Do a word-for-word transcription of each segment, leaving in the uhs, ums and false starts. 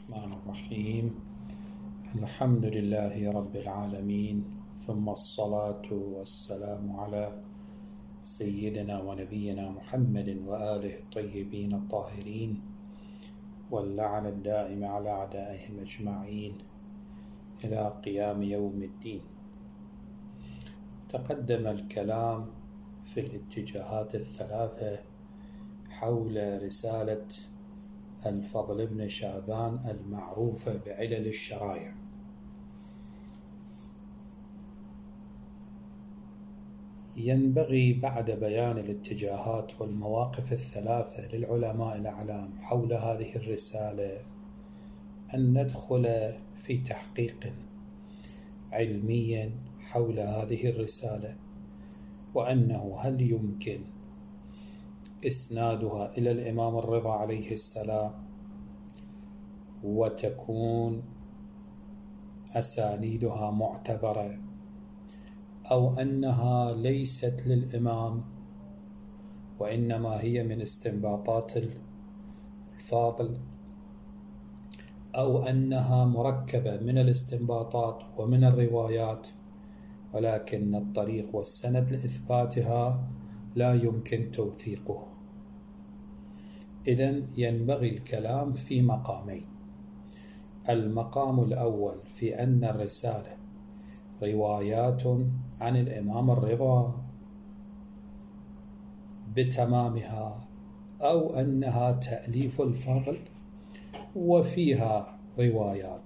الرحمن الرحيم. الحمد لله رب العالمين، ثم الصلاة والسلام على سيدنا ونبينا محمد وآله الطيبين الطاهرين، واللعن الدائم على أعدائهم أجمعين إلى قيام يوم الدين. تقدم الكلام في الاتجاهات الثلاثة حول رسالة الفضل بن شاذان المعروفة بعلل الشرائع. ينبغي بعد بيان الاتجاهات والمواقف الثلاثة للعلماء الأعلام حول هذه الرسالة أن ندخل في تحقيق علمي حول هذه الرسالة، وأنه هل يمكن إسنادها إلى الإمام الرضا عليه السلام وتكون أسانيدها معتبرة، أو أنها ليست للإمام وإنما هي من استنباطات الفاضل، أو أنها مركبة من الاستنباطات ومن الروايات ولكن الطريق والسند لإثباتها لا يمكن توثيقه. إذن ينبغي الكلام في مقامين: المقام الأول في أن الرسالة روايات عن الإمام الرضا بتمامها، أو أنها تأليف الفضل وفيها روايات.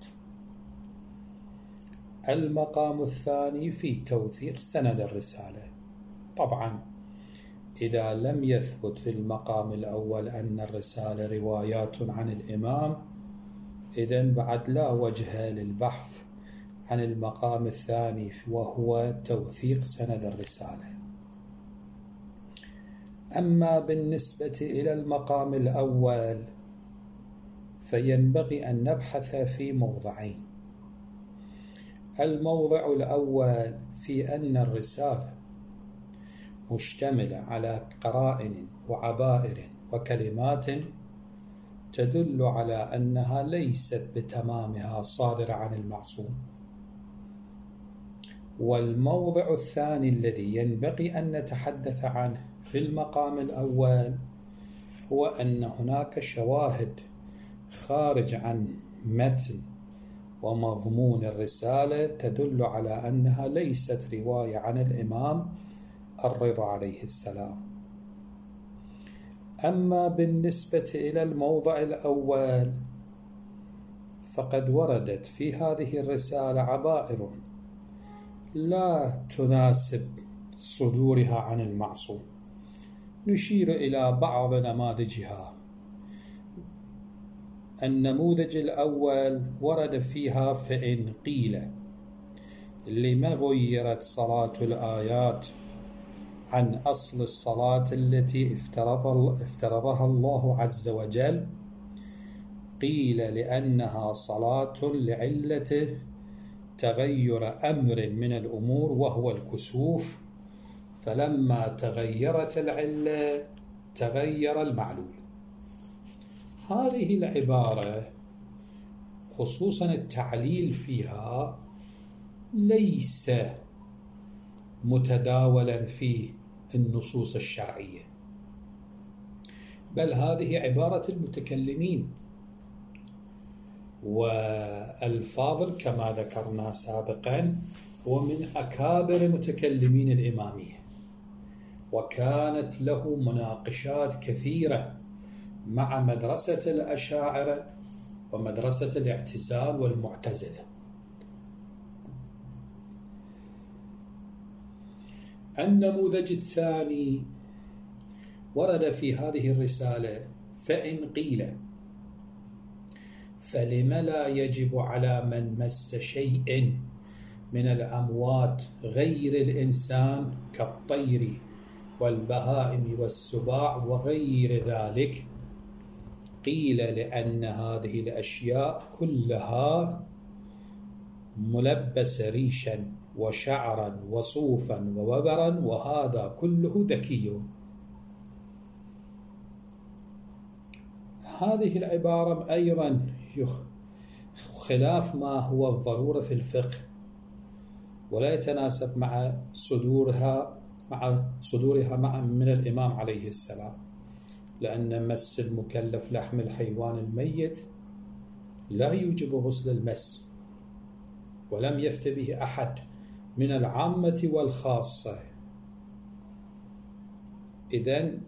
المقام الثاني في توثيق سند الرسالة. طبعا إذا لم يثبت في المقام الأول أن الرسالة روايات عن الإمام، إذن بعد لا وجه للبحث عن المقام الثاني وهو توثيق سند الرسالة. أما بالنسبة إلى المقام الأول فينبغي أن نبحث في موضعين: الموضع الأول في أن الرسالة مشتملة على قرائن وعبائر وكلمات تدل على أنها ليست بتمامها صادرة عن المعصوم. والموضع الثاني الذي ينبغي أن نتحدث عنه في المقام الأول هو أن هناك شواهد خارج عن متن ومضمون الرسالة تدل على أنها ليست رواية عن الإمام الرضا عليه السلام. أما بالنسبة إلى الموضع الأول فقد وردت في هذه الرسالة عبائر لا تناسب صدورها عن المعصوم. نشير إلى بعض نماذجها. النموذج الأول ورد فيها: فإن قيل لما غيرت صلاة الآيات عن أصل الصلاة التي افترض افترضها الله عز وجل، قيل لأنها صلاة لعلة تغير أمر من الأمور وهو الكسوف، فلما تغيرت العلة تغير المعلول. هذه العبارة خصوصا التعليل فيها ليس متداولا في النصوص الشرعية، بل هذه عبارة المتكلمين. والفاضل كما ذكرنا سابقا هو من أكابر متكلمين الإمامية، وكانت له مناقشات كثيرة مع مدرسة الأشاعرة ومدرسة الاعتزال والمعتزلة. النموذج الثاني ورد في هذه الرسالة: فإن قيل فلم لا يجب على من مس شيء من الأموات غير الإنسان كالطير والبهائم والسباع وغير ذلك؟ قيل لأن هذه الأشياء كلها ملبس ريشا وشعرا وصوفا ووبرا، وهذا كله ذكي. هذه العبارة أيضا خلاف ما هو الضرورة في الفقه، ولا يتناسب مع صدورها مع صدورها مع من الإمام عليه السلام، لأن مس المكلف لحم الحيوان الميت لا يوجب غسل المس، ولم يفت به أحد من العامة والخاصة. إذن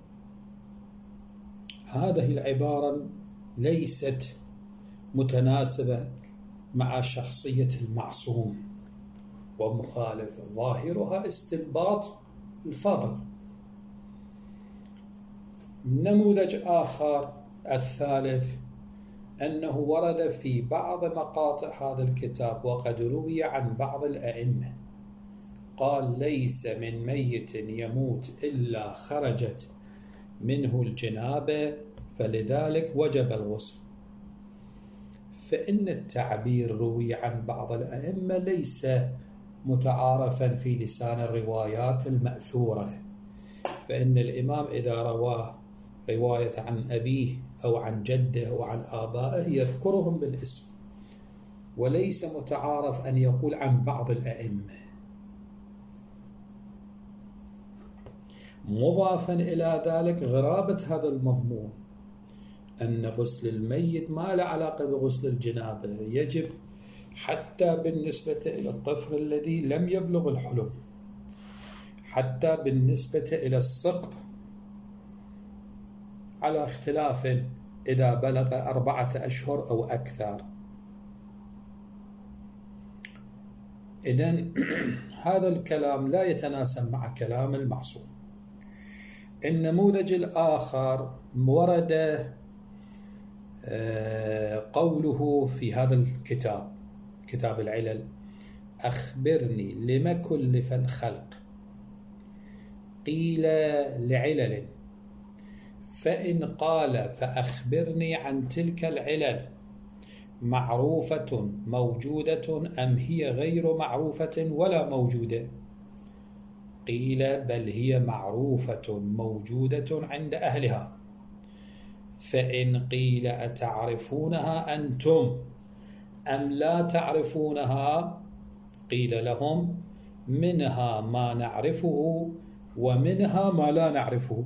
هذه العبارة ليست متناسبة مع شخصية المعصوم ومخالفة، ظاهرها استنباط الفضل. نموذج آخر الثالث أنه ورد في بعض مقاطع هذا الكتاب وقد روي عن بعض الأئمة قال: ليس من ميت يموت إلا خرجت منه الجنابة فلذلك وجب الغسل. فإن التعبير روي عن بعض الأئمة ليس متعارفا في لسان الروايات المأثورة، فإن الإمام إذا رواه رواية عن أبيه أو عن جده أو عن آبائه يذكرهم بالاسم، وليس متعارف أن يقول عن بعض الأئمة. مضافا إلى ذلك غرابة هذا المضمون أن غسل الميت ما له علاقة بغسل الجنابة، يجب حتى بالنسبة إلى الطفل الذي لم يبلغ الحلم، حتى بالنسبة إلى السقط على اختلاف إذا بلغ أربعة أشهر أو أكثر. إذن هذا الكلام لا يتناسب مع كلام المعصوم. النموذج الآخر ورد قوله في هذا الكتاب، كتاب العلل: أخبرني لما كلف الخلق، قيل لعلل، فإن قال فأخبرني عن تلك العلل معروفة موجودة أم هي غير معروفة ولا موجودة، قيل بل هي معروفة موجودة عند أهلها، فإن قيل أتعرفونها أنتم أم لا تعرفونها، قيل لهم منها ما نعرفه ومنها ما لا نعرفه.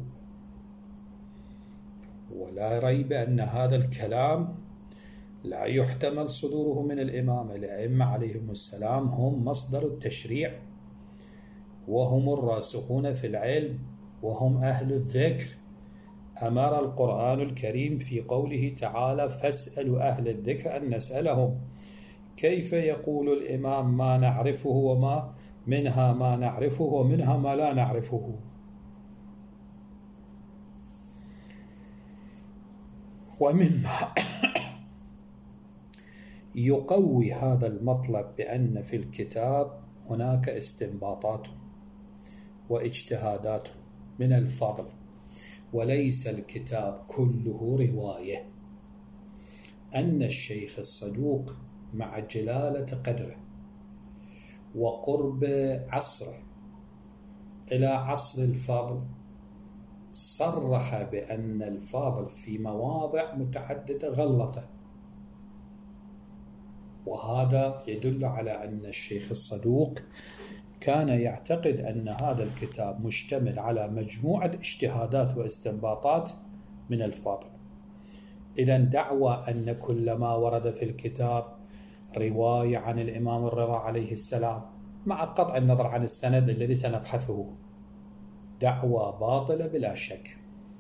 ولا ريب أن هذا الكلام لا يحتمل صدوره من الإمامة. الأئمة عليهم السلام هم مصدر التشريع، وهم الراسخون في العلم، وهم أهل الذكر. أمر القرآن الكريم في قوله تعالى: فاسألوا أهل الذكر أن نسألهم. كيف يقول الإمام ما نعرفه وما منها ما نعرفه ومنها ما لا نعرفه؟ ومما يقوي هذا المطلب بأن في الكتاب هناك استنباطات واجتهادات من الفضل، وليس الكتاب كله رواية، أن الشيخ الصدوق مع جلالة قدره وقرب عصره إلى عصر الفضل صرح بأن الفاضل في مواضع متعددة غلطه، وهذا يدل على أن الشيخ الصدوق كان يعتقد أن هذا الكتاب مشتمل على مجموعة اجتهادات واستنباطات من الفاضل. إذن دعوى أن كل ما ورد في الكتاب رواية عن الإمام الرضا عليه السلام مع قطع النظر عن السند الذي سنبحثه دعوى باطلة بلا شك.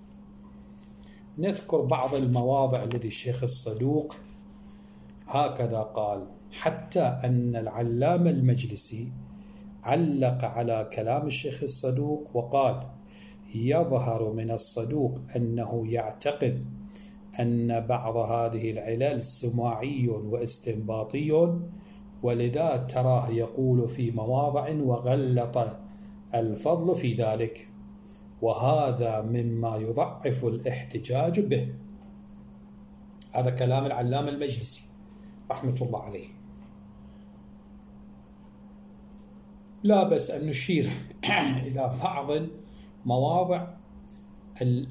نذكر بعض المواضع التي الشيخ الصدوق هكذا قال: حتى أن العلامة المجلسي علق على كلام الشيخ الصدوق وقال: يظهر من الصدوق أنه يعتقد أن بعض هذه العلل سماعي واستنباطي، ولذا تراه يقول في مواضع وغلط الفضل في ذلك، وهذا مما يضعف الاحتجاج به. هذا كلام العلامة المجلسي رحمة الله عليه. لا بس أن نشير إلى بعض المواضع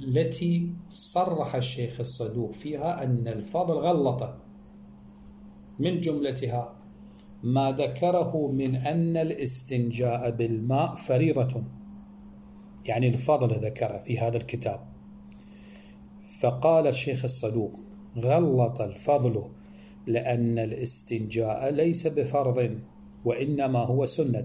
التي صرح الشيخ الصدوق فيها أن الفضل غلطه. من جملتها ما ذكره من أن الاستنجاء بالماء فريضة، يعني الفضل ذكره في هذا الكتاب. فقال الشيخ الصدوق: غلط الفضل لأن الاستنجاء ليس بفرض وإنما هو سنة.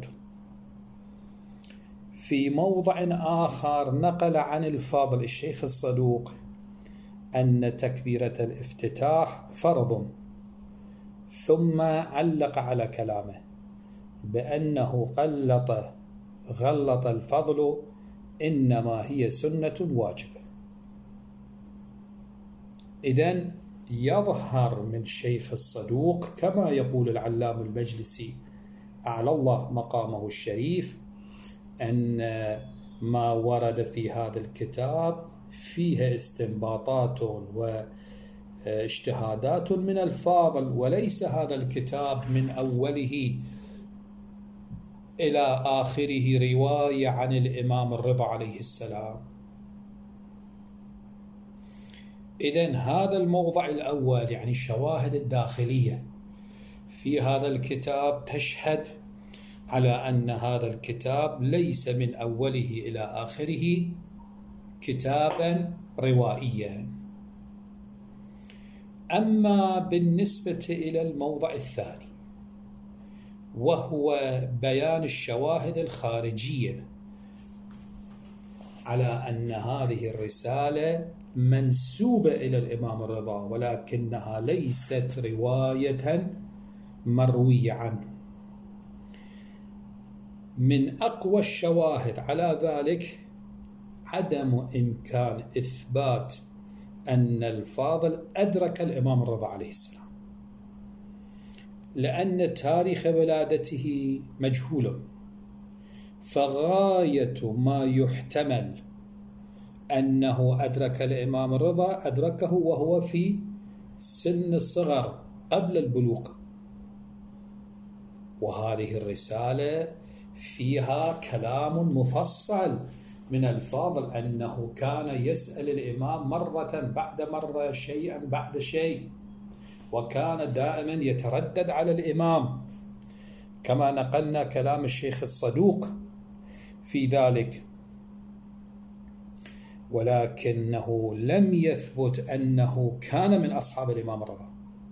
في موضع آخر نقل عن الفضل الشيخ الصدوق أن تكبيرة الافتتاح فرض، ثم علق على كلامه بأنه قلط غلط الفضل إنما هي سنة واجبة. إذن يظهر من شيخ الصدوق كما يقول العلام المجلسي أعلى الله مقامه الشريف أن ما ورد في هذا الكتاب فيها استنباطات واجتهادات من الفاضل، وليس هذا الكتاب من أوله إلى آخره رواية عن الإمام الرضا عليه السلام. إذن هذا الموضع الأول، يعني الشواهد الداخلية في هذا الكتاب، تشهد على أن هذا الكتاب ليس من أوله إلى آخره كتابا روائيا. أما بالنسبة إلى الموضع الثاني وهو بيان الشواهد الخارجية على أن هذه الرسالة منسوبة إلى الإمام الرضا ولكنها ليست رواية مروية عنه، من أقوى الشواهد على ذلك عدم إمكان إثبات أن الفاضل أدرك الإمام الرضا عليه السلام، لأن تاريخ ولادته مجهول، فغاية ما يحتمل أنه أدرك الإمام الرضا أدركه وهو في سن الصغر قبل البلوغ. وهذه الرسالة فيها كلام مفصل من الفاضل أنه كان يسأل الإمام مرة بعد مرة شيئا بعد شيء، وكان دائما يتردد على الإمام، كما نقلنا كلام الشيخ الصدوق في ذلك، ولكنه لم يثبت أنه كان من أصحاب الإمام الرضا.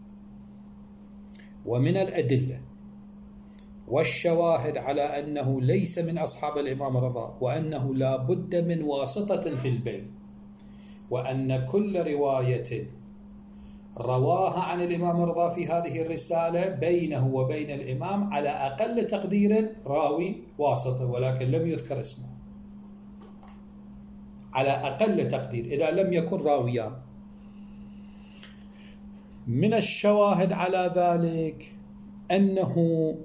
ومن الأدلة والشواهد على أنه ليس من أصحاب الإمام الرضا وأنه لا بد من واسطة في البين، وأن كل رواية رواها عن الإمام الرضا في هذه الرسالة بينه وبين الإمام على أقل تقدير راوي واسطة، ولكن لم يذكر اسمه على أقل تقدير إذا لم يكن راويان. من الشواهد على ذلك أنه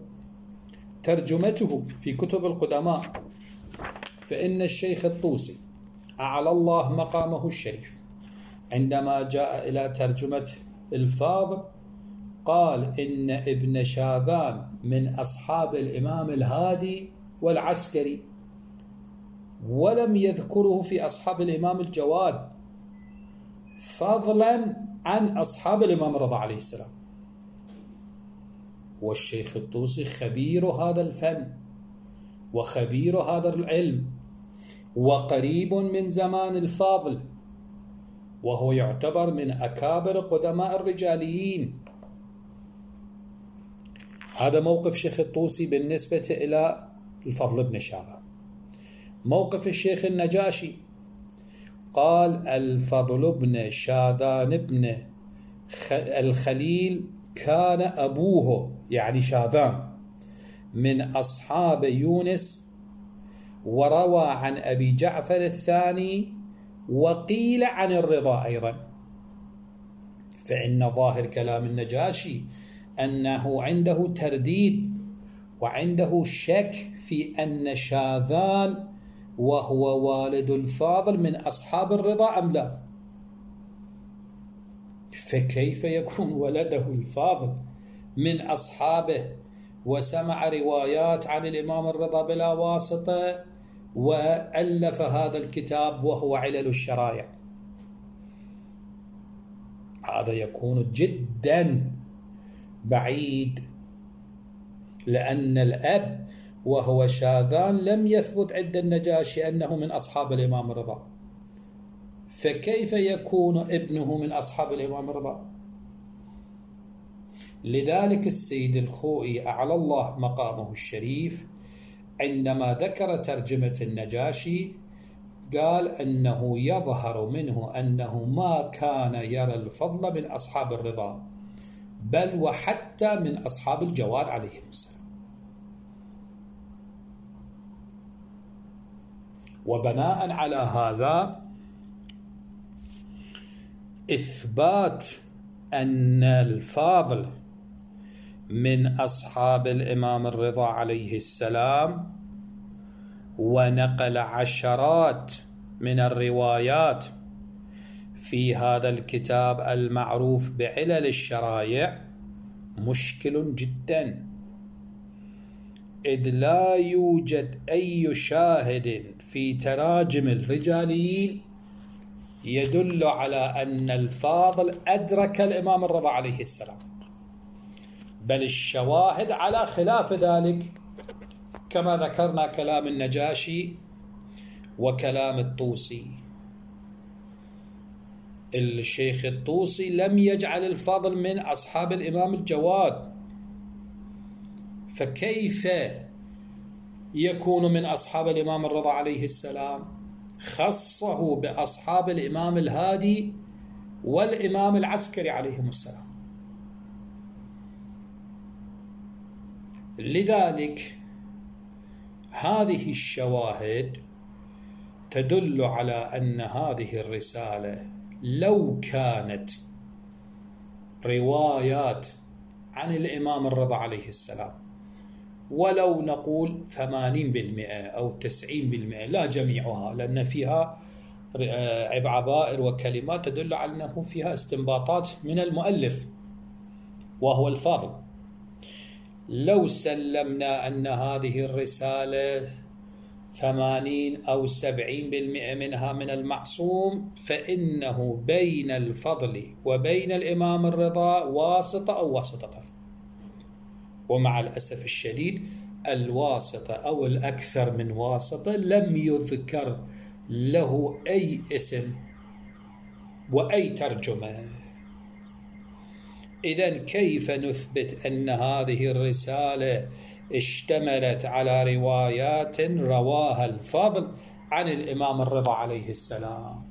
ترجمته في كتب القدماء، فإن الشيخ الطوسي أعلى الله مقامه الشريف عندما جاء إلى ترجمة الفاضل قال إن ابن شاذان من أصحاب الإمام الهادي والعسكري، ولم يذكره في أصحاب الإمام الجواد، فضلا عن أصحاب الإمام الرضا عليه السلام. والشيخ الطوسي خبير هذا الفن وخبير هذا العلم وقريب من زمان الفاضل، وهو يعتبر من أكابر قدماء الرجاليين. هذا موقف شيخ الطوسي بالنسبة إلى الفضل بن شاذان. موقف الشيخ النجاشي قال الفضل بن شاذان بن الخليل كان أبوه يعني شاذان من أصحاب يونس، وروى عن أبي جعفر الثاني، وقيل عن الرضا أيضا. فإن ظاهر كلام النجاشي أنه عنده ترديد وعنده شك في أن شاذان وهو والد الفاضل من أصحاب الرضا أم لا، فكيف يكون ولده الفاضل من أصحابه وسمع روايات عن الإمام الرضا بلا واسطة وألف هذا الكتاب وهو علل الشرائع؟ هذا يكون جدا بعيد، لأن الأب وهو شاذان لم يثبت عند النجاشي أنه من أصحاب الإمام الرضا، فكيف يكون ابنه من أصحاب الإمام الرضا؟ لذلك السيد الخوئي أعلى الله مقامه الشريف عندما ذكر ترجمة النجاشي قال أنه يظهر منه أنه ما كان يرى الفضل من أصحاب الرضا، بل وحتى من أصحاب الجواد عليهم السلام. وبناء على هذا إثبات أن الفاضل من أصحاب الإمام الرضا عليه السلام، ونقل عشرات من الروايات في هذا الكتاب المعروف بعلل الشرائع، مشكل جدا، إذ لا يوجد أي شاهد في تراجم الرجاليين يدل على أن الفاضل أدرك الإمام الرضا عليه السلام، بل الشواهد على خلاف ذلك، كما ذكرنا كلام النجاشي وكلام الطوسي. الشيخ الطوسي لم يجعل الفاضل من أصحاب الإمام الجواد، فكيف يكون من أصحاب الإمام الرضا عليه السلام؟ خصه بأصحاب الإمام الهادي والإمام العسكري عليهم السلام. لذلك هذه الشواهد تدل على أن هذه الرسالة لو كانت روايات عن الإمام الرضا عليه السلام، ولو نقول ثمانين بالمئة أو تسعين بالمئة، لا جميعها، لأن فيها عبائر وكلمات تدل على أنه فيها استنباطات من المؤلف وهو الفاضل. لو سلمنا أن هذه الرسالة ثمانين أو سبعين بالمئة منها من المعصوم، فإنه بين الفضل وبين الإمام الرضا واسطة أو واسطتان، ومع الأسف الشديد الواسطة أو الأكثر من واسطة لم يذكر له أي اسم وأي ترجمة. إذن كيف نثبت أن هذه الرسالة اشتملت على روايات رواها الفضل عن الإمام الرضا عليه السلام؟